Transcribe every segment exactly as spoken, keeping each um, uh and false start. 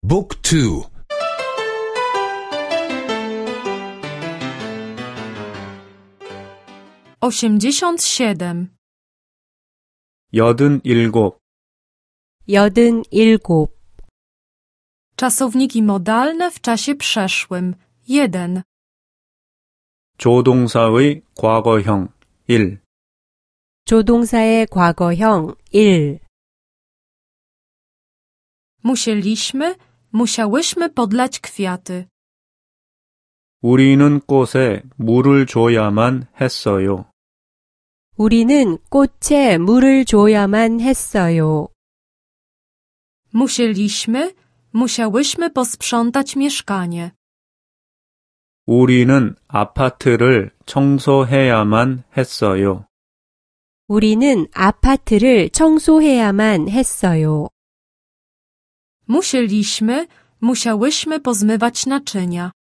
Book two. osiemdziesiąt siedem. 여든 일곱. 여든 일곱. Czasowniki modalne w czasie przeszłym. jeden. 조동사의 과거형 일. 조동사의 과거형 일. Musieliśmy, musiałyśmy podlać kwiaty. 우리는 꽃에 물을 줘야만 했어요. 우리는 꽃에 물을 줘야만 했어요. Musieliśmy, musiałyśmy posprzątać mieszkanie. 우리는 아파트를 청소해야만 했어요. 우리는 아파트를 청소해야만 했어요. Musieliśmy, musiałyśmy pozmywać naczynia.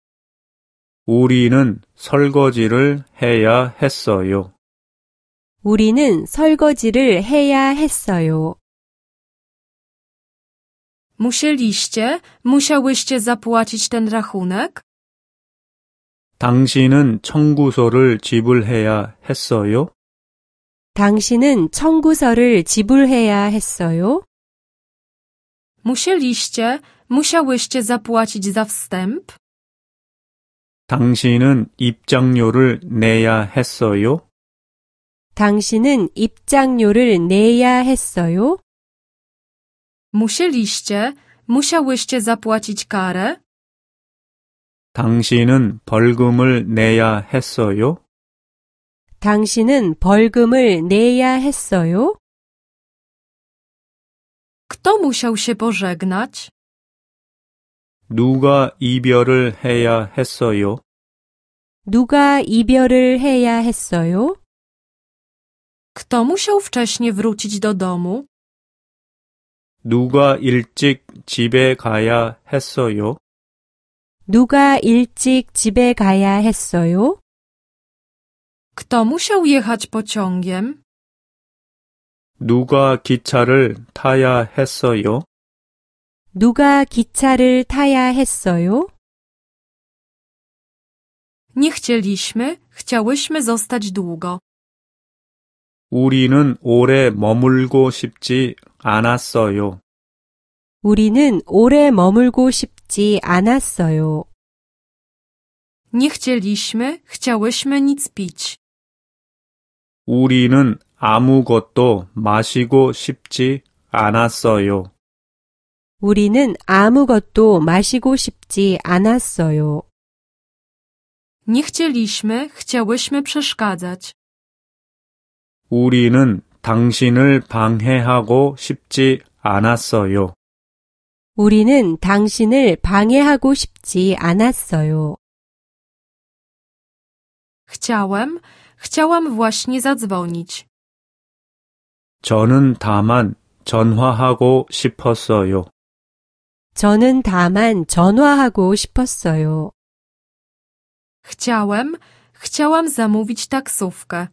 우리는 설거지를 해야 했어요. 우리는 설거지를 해야 했어요. Musieliście, musiałyście zapłacić ten rachunek? 당신은 청구서를 지불해야 했어요? 당신은 청구서를 지불해야 했어요? Musieliście, musiałyście zapłacić za wstęp? 당신은 입장료를 내야 했어요? 당신은 입장료를 내야 했어요? Musieliście, musiałyście zapłacić karę? 당신은 벌금을 내야 했어요? 당신은 벌금을 내야 했어요? Kto musiał się pożegnać? 누가 이별을 해야 했어요? 누가 이별을 해야 했어요? Kto musiał wcześnie wrócić do domu? 누가 일찍 집에 가야 했어요? 누가 일찍 집에 가야 했어요? Kto musiał jechać pociągiem? 누가 기차를 타야 했어요? 누가 기차를 타야 했어요? Nie chcieliśmy, chciałyśmy zostać długo. 우리는 오래 머물고 싶지 않았어요. 우리는 오래 머물고 싶지 않았어요. Nie chcieliśmy, chciałyśmy nic pić. 우리는 아무것도 마시고 싶지 않았어요. 우리는 아무것도 마시고 싶지 않았어요. Nie chcieliśmy, chciałyśmy przeszkadzać. 우리는 당신을 방해하고 싶지 않았어요. 우리는 당신을 방해하고 싶지 않았어요. Chciałem, chciałam właśnie zadzwonić. 저는 다만 전화하고 싶었어요. 저는 다만 전화하고 싶었어요. Chciałem, chciałam zamówić taksówkę.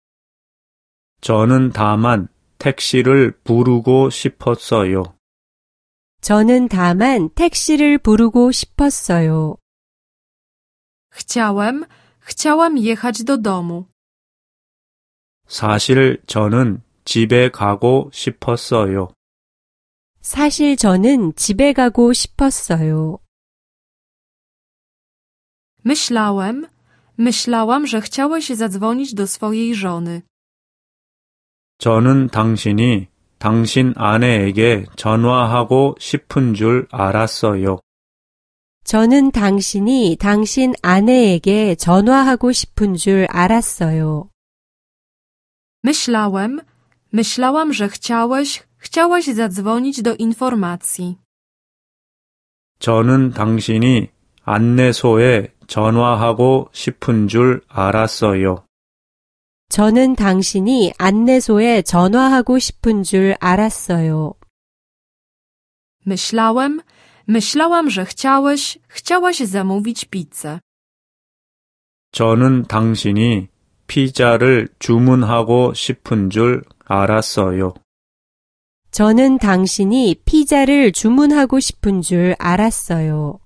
저는 다만 택시를 부르고 싶었어요. 저는 다만 택시를 부르고 싶었어요. Chciałem, chciałam jechać do domu. 사실 저는 집에 가고 싶었어요. 사실 저는 집에 가고 싶었어요. Myślałem, myślałam, że chciałeś zadzwonić do swojej żony. 저는 당신이 당신 아내에게 전화하고 싶은 줄 알았어요. 저는 당신이 당신 아내에게 전화하고 싶은 줄 알았어요. Myślałem, myślałam, że chciałeś, chciałaś zadzwonić do informacji. 저는 당신이 안내소에 전화하고 싶은 줄 알았어요. 저는 당신이 안내소에 전화하고 싶은 줄 알았어요. Myślałem, myślałam, że chciałeś, chciałaś zamówić pizzę. 저는 당신이 피자를 주문하고 싶은 줄 알았어요. 저는 당신이 피자를 주문하고 싶은 줄 알았어요.